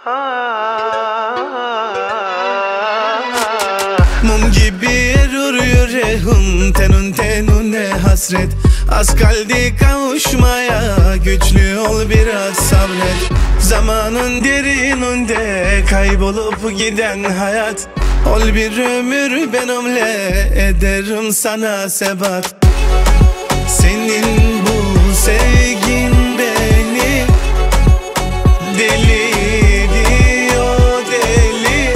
Mum gibi erur yüreğim, tenun tenune hasret. Az kaldı kavuşmaya, güçlü ol biraz sabret. Zamanın derininde kaybolup giden hayat. Ol bir ömür benimle, ederim sana sebat. Senin bu sevgin beni deli ediyor deli.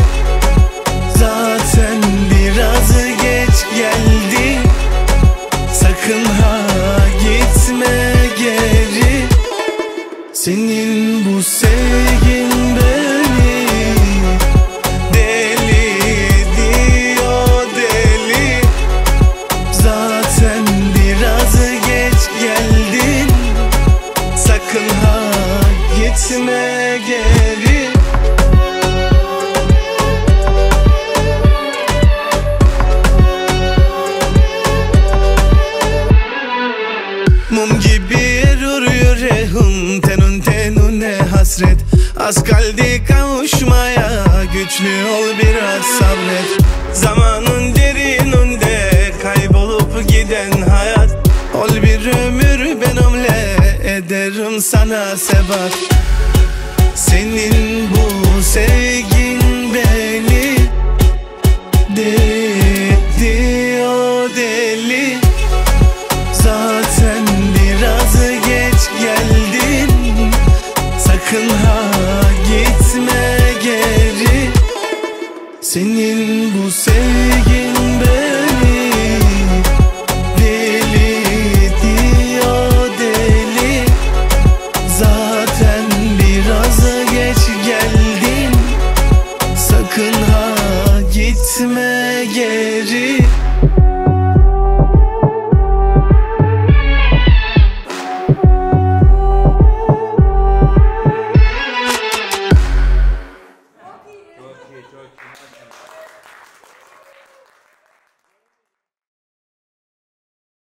Zaten biraz geç geldi, sakın ha gitme geri. Senin bu sevgin beni deli ediyor deli. Zaten biraz geç geldin, sakın ha gitme geri. Mum gibi erur yüreğim, tenun tenune hasret. Az kaldı kavuşmaya, güçlü ol biraz sabret. Zamanın derininde kaybolup giden hayat. Ol bir ömür benimle, ederim sana sebat. Senin bu sevgin beni